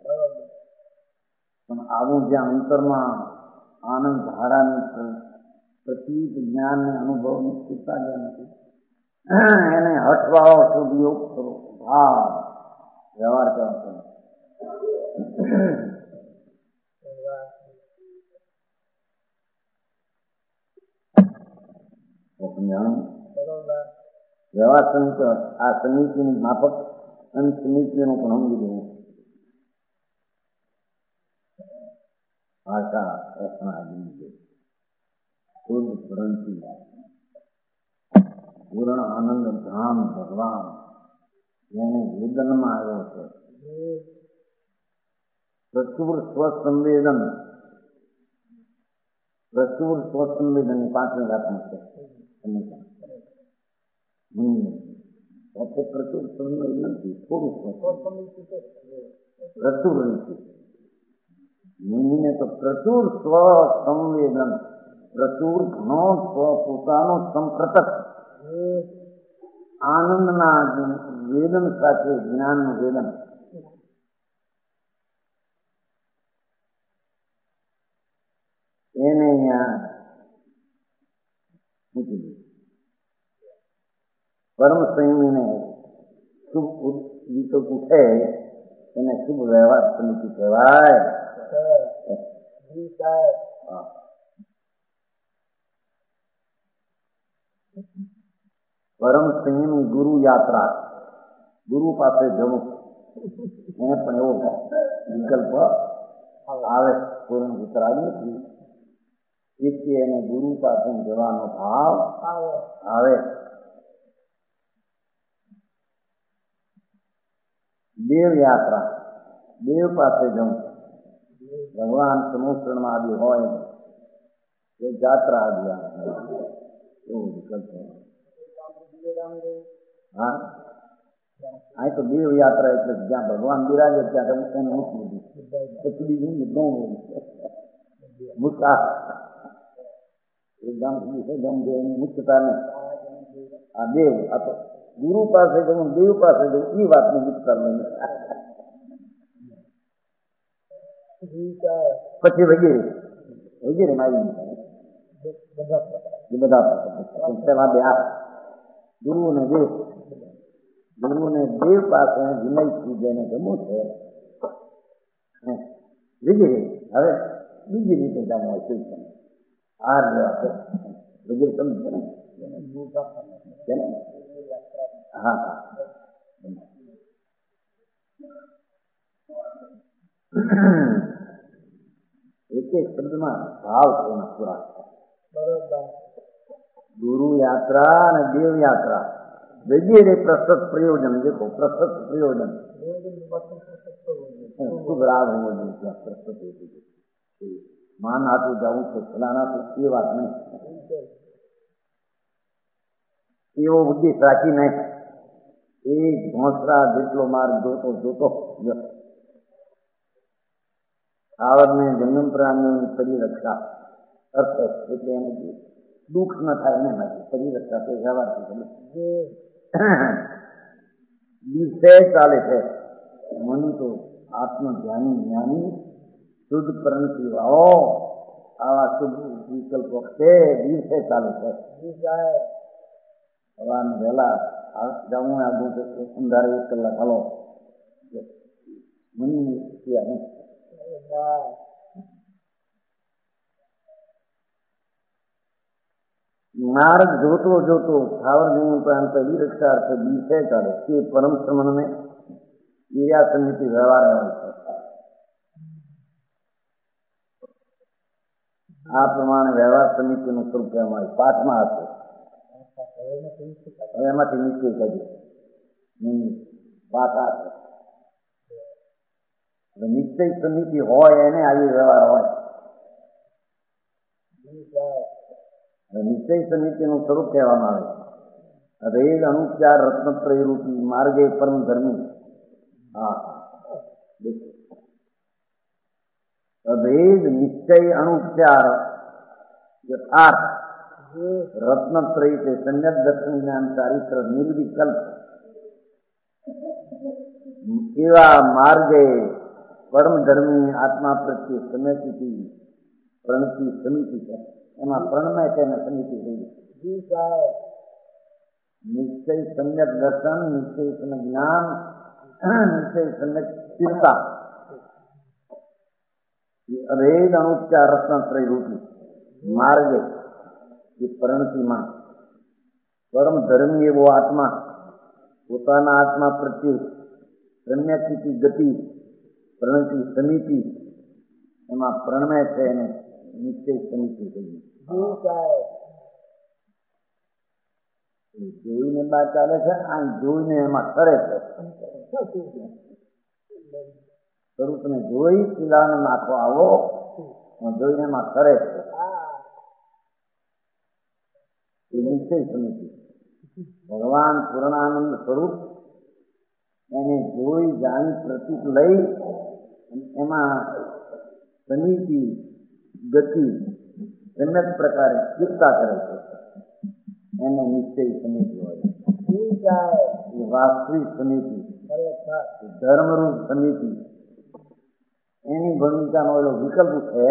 પણ આવું જ્યાં અંતરમાં આનંદ ધારાની પ્રતીક જ્ઞાનને અનુભવની સ્થિરતા જ્યાં નથી, એને હઠવાળો શુભ યોગ કરો. હા, વ્યવહાર કહેવાતો વ્યવહાર સમિતિ આ સમિતિની માફક અને સમિતિનું પણ સમજી દેવું. ભાષા શુદ્ધ પ્રણતિ પૂર્ણ આનંદ ધામ ભગવાન જેને વેદનમાં આવ્યો છે. પ્રચુર સ્વસંવેદન, પ્રચુર સ્વસંવેદન પાંચમી વાતમાં છે. પ્રચુર નથી, થોડું પ્રચુર નથી. મુનિને તો પ્રચુર સ્વ સંવેદન, પ્રચુર ઘણો સ્વ પોતાનો સંપ્રતક આનંદના વેદન સાથે જ્ઞાનનું વેદન. એને અહીંયા મૂકી દીધું. પરમ સંયમીને શુભ વિકલ્પ ઉઠે એને શુભ વ્યવહાર સમિતિ કહેવાય. પરમ સંયમી ગુરુ યાત્રા, ગુરુ પાસે જવું, એને પણ એવો વિકલ્પ આવે. પૂર્ણ ઉતરાય નથી તેથી એને ગુરુ પાસે જવાનો ભાવ આવે. દેવ યાત્રા, દેવ પાસે જવું, ભગવાન સમુદ્રમાં આવી હોય એ જાત્રા આવી એવો વિકલ્પ. હા, અહીં તો દેવ યાત્રા એટલે જ્યાં ભગવાન બિરાજે ત્યાં એને મૂકી દીધું. પછી બીજું ઘણું મુક્તા એ ગામ સુધી છે ગમ જે એની મુક્તતા નહીં. આ દેવ, આ તો ગુરુ પાસે જવું, દેવ પાસે જવું, એ વાતની મુક્તતા નહીં. પછી વગેરે વગેરે માં આવી બધા પેલા બે આ ગુરુ અને દેવ, ગુરુ અને દેવ પાસે વિનયથી જેને ગમું છે વગેરે. હવે બીજી રીતે જાણવું હોય શું છે આ વગેરે સમજ છે ને. હા હા, એક એક શબ્દમાં ભાવ છે એના પૂરા. ગુરુ યાત્રા અને દેવ યાત્રા વગેરે પ્રસત પ્રયોજન. દેખો પ્રસત પ્રયોજન શુભ રાગ હોવો જોઈએ. ત્યાં પ્રસત માન આપી જવું છે ફલાના તો એ વાત નહીં. એવો ઉદ્દેશ રાખી નહીં. એક ઘોંસરા જેટલો માર્ગ જોતો જોતો આવડને જંગમ પ્રાણીઓની પરિરક્ષા અર્થ એટલે એને દુઃખ ન થાય એને માટે પરિરક્ષા તે જવાથી દિવસે ચાલે છે. મને તો આત્મધ્યાની જ્ઞાની શુદ્ધ પ્રણતિ વાળો આવા શુભ વિકલ્પ વખતે દિવસે ચાલે છે. સવારને વહેલા જવું આગું અંધારે 1 કલાક હાલો મને માર્ગ જોતો જોતો સ્થાવર જમીન પ્રાંત વિરક્ષા અર્થે દિવસે ચાલે તે પરમ શ્રમણને ક્રિયા સમિતિ વ્યવહાર હોય છે. આ પ્રમાણે વ્યવહાર સમિતિનું સ્વરૂપ કહેવામાં આવે. પાઠમાં હતું એમાંથી નિશ્ચય કર્યું પાઠ આપે. નિશ્ચય સમિતિ હોય એને આવી વ્યવહાર હોય. નિશ્ચય સમિતિનું સ્વરૂપ કહેવામાં આવે. રેગ અનુચાર રત્નત્રય રૂપી માર્ગે પરમ ધર્મી. હા, ભેદ નિશ્ચય અનુચાર યથાર્થ રત્નત્રય છે. સમ્યક દર્શન જ્ઞાન ચારિત્ર નિર્વિકલ્પ એવા માર્ગે પરમ ધર્મી આત્મા પ્રત્યે સમિતિ પ્રણતિ સમિતિ છે. એમાં પ્રણમય છે ને સમિતિ થઈ ગઈ. નિશ્ચય સમ્યક દર્શન, નિશ્ચય સમ્યક જ્ઞાન, નિશ્ચય સમ્યક સ્થિરતા અભેદ અનુચ્ચાર રત્નત્રય રૂપી માર્ગે એ પ્રણતિમાં પરમ ધર્મી એવો આત્મા પોતાના આત્મા પ્રત્યે પ્રણ્યસ્થિતિ ગતિ પ્રણતિ સમિતિ એમાં પ્રણમય છે એને નિશ્ચય સમિતિ કહીએ. જોઈને બાદ ચાલે છે. આ જોઈને એમાં કરે છે. સ્વરૂપને જોઈ પીલાને નાખો આવો જોઈને એમાં કરે છે. એ નિશ્ચય સમિતિ. ભગવાન પૂર્ણાનંદ સ્વરૂપ એને જોઈ જાણી પ્રતીક લઈ એમાં સમિતિ ગતિ એમ જ પ્રકારે ચિંતા કરે છે. એને નિશ્ચય સમિતિ હોય. એ વાસ્તવિક સમિતિ, ધર્મરૂપ સમિતિ, એની ભૂમિકાનો એવો વિકલ્પ છે.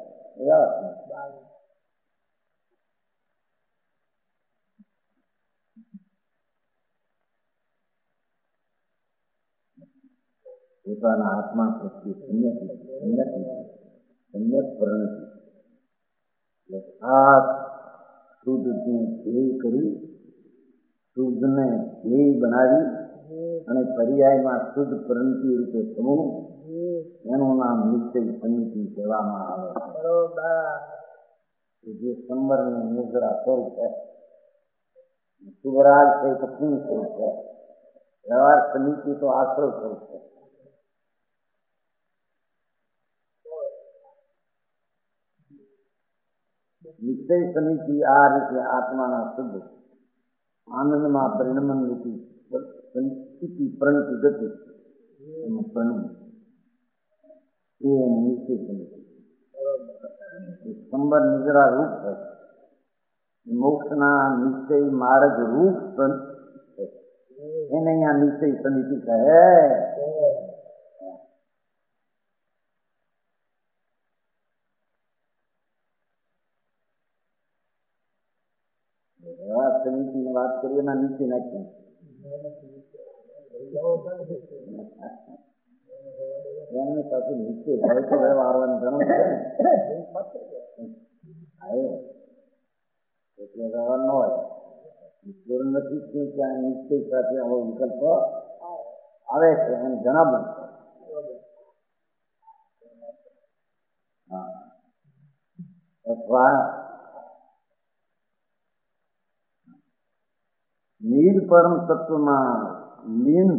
પોતાના આત્મા પ્રત્યે સમ્યક પરિણતિ ખાસ શુદ્ધને ધ્યેય કરી, શુદ્ધને ધ્યેય બનાવી અને પર્યાયમાં શુદ્ધ પરિણતિ રૂપે થવું, એનું નામ નિશ્ચય સમિતિ કહેવામાં આવે છે. જે સંવરની નિર્જરા સ્વરૂપ છે, શુભરાજ છે તો પૂર્ણ સ્વરૂપ છે, વ્યવહાર સમિતિ તો આશ્રય સ્વરૂપ છે. નિશ્ચય સમિતિ આ રીતે આત્માના શુદ્ધ આનંદમાં પરિણમન રૂપી પ્રણતિ ગતિ પરિણમ એ નિશ્ચય સમિતિ સ્તંભ નિજરા રૂપ છે. મોક્ષના નિશ્ચય માર્ગ રૂપ છે. એને અહીંયા નિશ્ચય સમિતિ કહે. સમિતિની વાત કરીએ એના નીચે નાખી એમની સાથે નીચે હોય તો વ્યવહાર ઘણું છે એટલે વ્યવહાર ન હોય પૂર્ણ નથી ત્યાં નિશ્ચય સાથે આવો વિકલ્પ આવે છે એમ જણાવવું. અથવા નિજ પરમ તત્વમાં લીન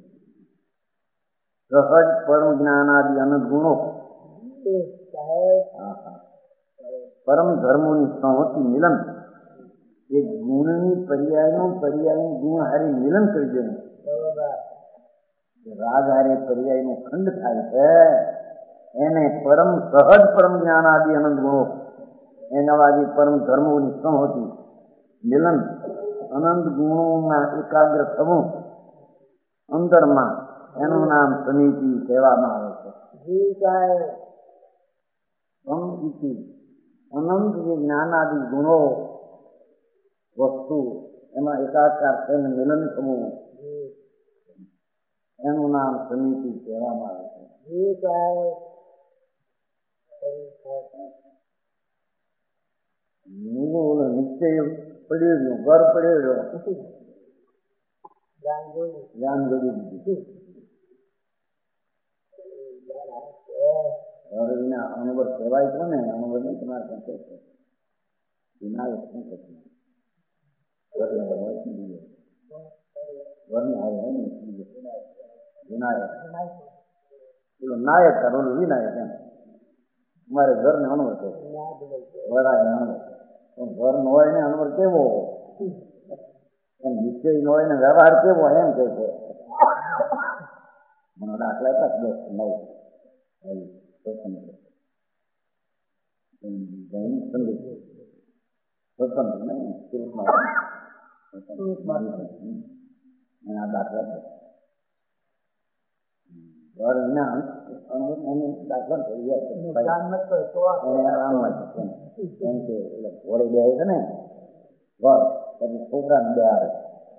સહજ પરમ જ્ઞાનાદિ અનંત ગુણો પરમ ધર્મોની સંહતિ મિલન એ ગુણની પર્યાયનું ગુણ હારી મિલન કરી દેવું. રાગ હારે પર્યાયનો ખંડ થાય છે એને પરમ સહજ પરમ જ્ઞાનાદિ અનંત ગુણો એના વાગે પરમ ધર્મોની સંહતિ મિલન અનંત ગુણોમાં એકાગ્ર થવું અંદરમાં એનું નામ સમિતિ કહેવામાં આવે છે. અનંત જે જ્ઞાનાદિ ગુણો વસ્તુ એમાં એકાકાર થઈને મિલન થવું એનું નામ સમિતિ કહેવામાં આવે છે. નિશ્ચય પડ્યો રહ્યો, ઘર પડ્યો રહ્યો, જ્ઞાન ગળી દીધું. વિના અનુભવ કહેવાય છે ને, અનુભવ નહીં તમારે પાસે વિનાયક શું કરતું વિનાયક નાયક કરું વિનાયક એમ મારે ઘરને અનુભવ છે વરાય અનુભવ પણ ઘર નો હોય ને અનુભવ કેવો એમ નિશ્ચય નો હોય ને વ્યવહાર કેવો એમ કે છે. મને દાખલા હતા 10 દાખલા ઘર વિના દાખલા થઈ જાય ઘોડે બે છે ને ઘર પછી છોકરાને બે આવે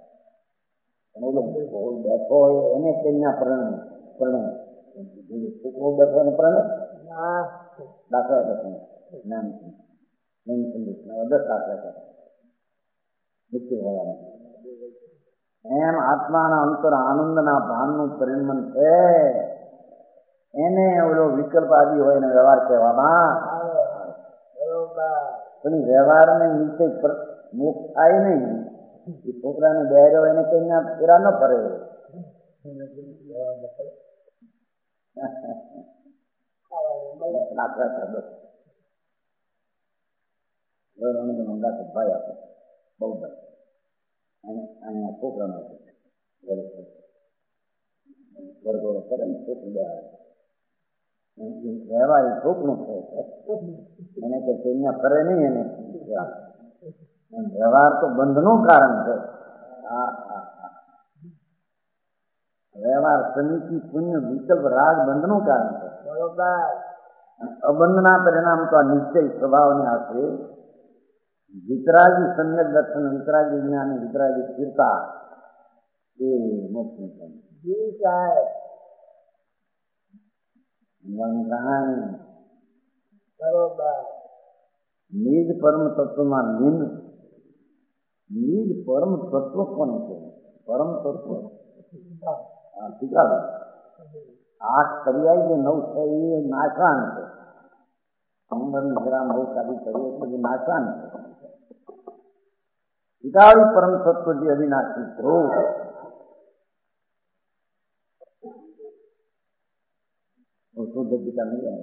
બેઠો હોય એને કન્યા પરણે છોકરો બેઠો ને પરણે દાખલા કરતા જ્ઞાન 10 દાખલા કરતા નિશ્ચય હોવાનું. એમ આત્માના અંતર આનંદના ભાનનું પરિણમન છે એને ઓલો વિકલ્પ આદિ હોય ને વ્યવહાર કહેવામાં પણ વ્યવહારને નીચે મોક્ષ થાય નહીં. એ છોકરાને બેર્યો એને કઈ પેરા ન ફરે ભાઈ આપે બહુ ભાઈ અહીંયા છોકરાનો વર્ગો કરે ને છોકરી વ્યવહાર એ છોકરું છે એને કે અહીંયા ફરે નહીં એને વ્યવહાર તો બંધનું કારણ છે. વ્યવહાર સમિતિ પુણ્ય વિકલ્પ રાગ બંધનું કારણ છે. અબંધના પરિણામ તો આ નિશ્ચય સ્વભાવને આશરે વિતરાગી સમ્યક દર્શન, વિતરાગી જ્ઞાન, વિતરાગી સ્થિરતા એ મોક્ષની કહાણી. નિજ પરમ તત્વમાં લીન. નિજ પરમ તત્વ કોને છે? પરમ તત્વ શીખાડો. 8 પર્યાય જે 9 છે એ નાશવાન છે. 15 ગ્રામ બહુ સારી કરીએ એટલે નાશવાન છે. શીખાડી પરમ તત્વ જે અવિનાશી ધ્રુવ શુદ્ધ ગીતા નહીં આવે.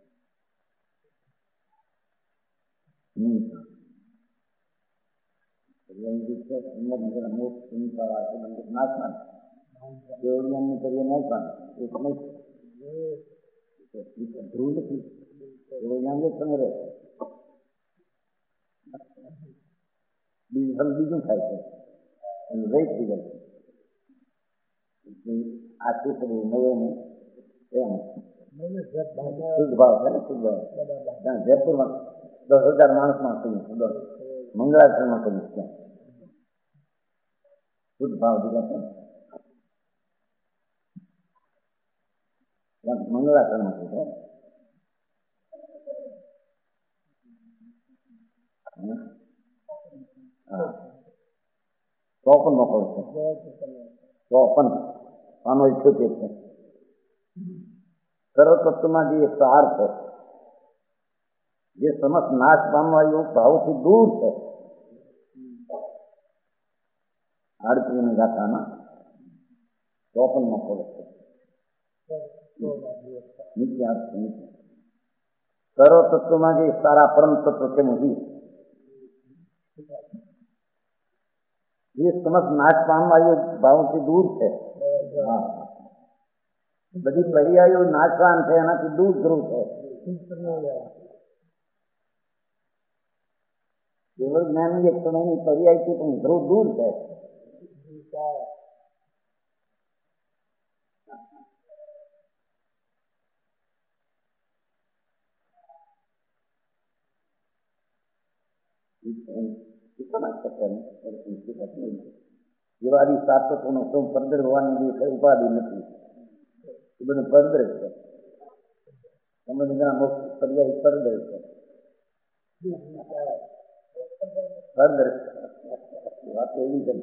નાશવાન દેવળિયાની કરીએ નાશવાન ધ્રુવ નથી. દેવળિયા તમે રહે બીજું થાય છે એનું રહી થઈ જાય છે. આ છોકરી નવો એમ શુદ્ધ ભાવ છે ને. શુદ્ધ ભાવ ત્યાં જયપુરમાં 10,000 માણસમાં કર્યું, મંગળાચરણમાં કર્યું. ત્યાં શુદ્ધ ભાવ દીધા છે. મંગળાચરણમાં કર્યું. હા 54 મોકલ છે. 54 આનો 78 છે. સર્વતત્વમાં જે સાર છે, જે સમસ્ત નાશ પામવા એવું ભાવથી દૂર છે. આડત્રીની ગાથામાં 54 મોકલ છે. નીચે સર્વતત્વમાં જે સારા પરમ તત્વ છે નથી, જે સમસ્ત નાશ પામવા એવું ભાવથી દૂર છે. બધી પર્યાયો નાશવાન છે, એનાથી દૂર ધ્રુવ છે. કેવળ જ્ઞાનની એક સમયની પર્યાય છે પણ ધ્રુવ દૂર છે. દિવાળી સાતત્વનો સૌ પરદર હોવાની જે ઉપાધિ નથી, એ બધું પરદર છે. સમજના મોક્ષ પર્યાય પરદર છે. પરદર વાત એવી છે.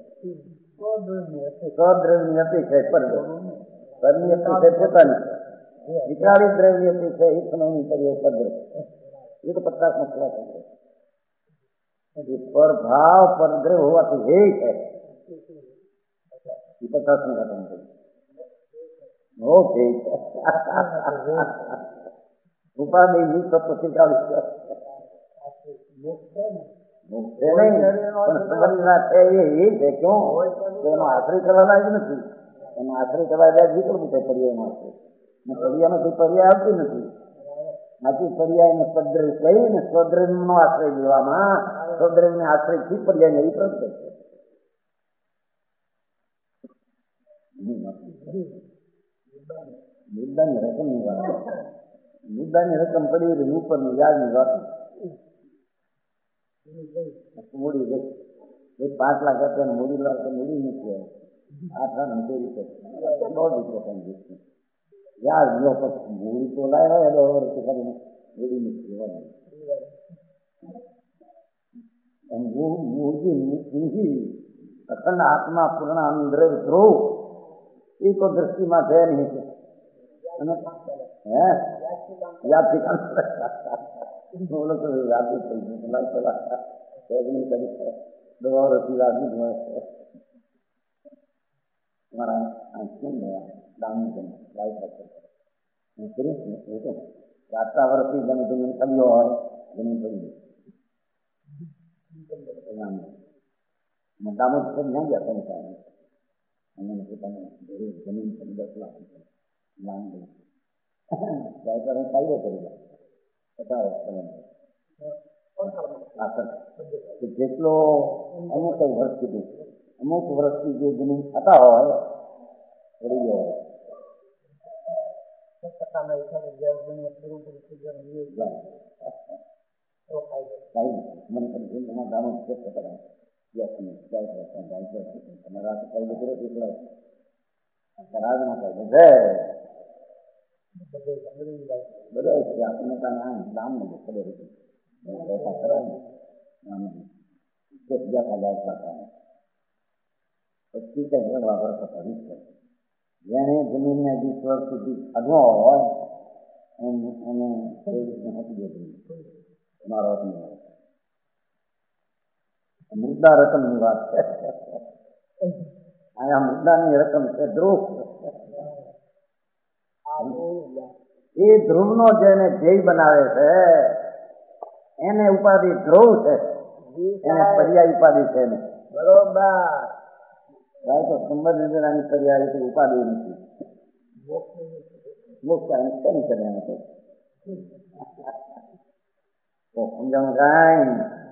સ્વદ્રવ્યની અપેક્ષા પરદર, પરની અપેક્ષા પોતાની છે. વિચારી દ્રવ્ય અપેક્ષા એક સમયની પર્યાય પરદર. એ તો 50 ખોરાક છે. પરભાવ પરદ્રવ હોવાથી હે છે. એ 50 ખતમ કરી ઓકે. ઉપાધિ ની તત્વ શીખાડું એનો આશ્રય કરવા લાયક નથી. એનો આશ્રય કરવા લાયક વિકલ્પ છે પર્યાયમાં. પર્યાયમાંથી પર્યાય આવતી નથી. આથી પર્યાયને સ્વદ્રવ્ય કહીને સ્વદ્રવ્યનો આશ્રય લેવામાં, સ્વદ્રવ્યને આશ્રયથી પર્યાય એવી પ્રગટ છે. મુદ્દાની રકમની વાત, મુદ્દાની રકમ પડી રહી ઉપરની યાદની વાત મૂડી ગઈ. 5 લાખ રૂપિયા મૂડી લાગે, મૂડી નથી. 8 લાખ મૂડી છે. યાદ લો પછી મૂડી તો લાવ્યા હોય વર્ષ કરીને મૂડી નથી. અખંડ આત્મા પૂર્ણ અંદર ધ્રુવ એ તો દ્રષ્ટિમાં છે નહીં. આટલા વર્ષથી જમીન ખાલી હોય, જમીન પડી ગઈ. દામોદ ક્યાં ગયા તમે? અને પોતાને જમીન પર 10 લાખ નામ દઉં ત્યારે હું કાયદો કરી દઉં 50 વર્ષ જેટલો અમુક વર્ષ સુધી અમુક વર્ષથી જે જમીન થતા હોય પડી ગયો મને એમાં ગામો તમારા કાયદો કર્યો એટલે રાજમાં કાયદો છે બધા આપણને ત્યાં ગામ ને ખબર હતી પછી કઈ વાપર થતા નથી જેને જમીનને 20 વર્ષ સુધી અડવો હોય એને મારો મુદ્દા રકમની વાત છે અહીંયા મુદ્દાની રકમ છે ધ્રુવ એ ધ્રુવનો જેને ધ્યેય બનાવે છે એને ઉપાધિ ધ્રુવ છે એને પર્યાય ઉપાધિ છે ને બરોબર તો સંબંધની પર્યાય ઉપાધિ નથી સમજાવું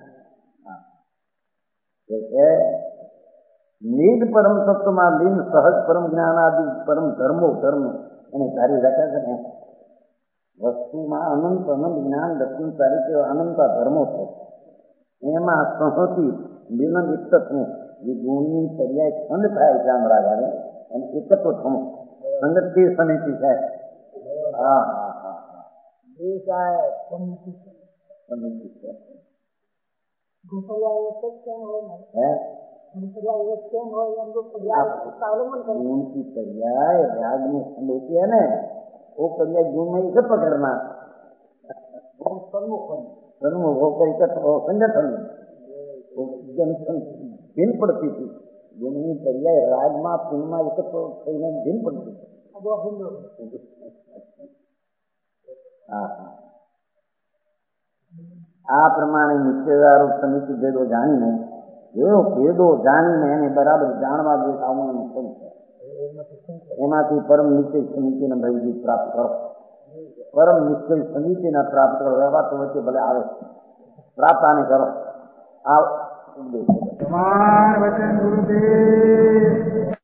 કઈ નિજ પરમ તત્વમાં લીન સહજ પરમ જ્ઞાન આદિ પરમ ધર્મો ધર્મ એને ધારી રાખે છે ને વસ્તુમાં અનંત અનંત જ્ઞાન દક્ષિણ સારી તેવા અનંતા ધર્મો છે એમાં સંહતિ મિલન એકત્વનું જે ગુણની પર્યાય ખંડ થાય છે આમ રાગાને અને એકત્વ થવું સંગત તે સમિતિ છે હા હા હા હા સમિતિ છે गुण पर्याय राग में खंड होती है ना वो पर्याय गुण में एकत्व करना सन्मुख होकर एकत्व संगठन भिन्न पड़ती थी गुण में पर्याय राग में पुण्य में एकत्व भिन्न पड़ती थी આ પ્રમાણે નિશ્ચયદારો સમિતિ ભેદો જાણીને એવો ભેદો જાણીને એને બરાબર જાણવા જે આવવાનું છે એમાંથી પરમ નિશ્ચય સમિતિને ભાઈ પ્રાપ્ત કરો પરમ નિશ્ચય સમિતિને પ્રાપ્ત કરો એવા તો વચ્ચે ભલે આવે પ્રાપ્ત આને કરો આ ઉપદેશ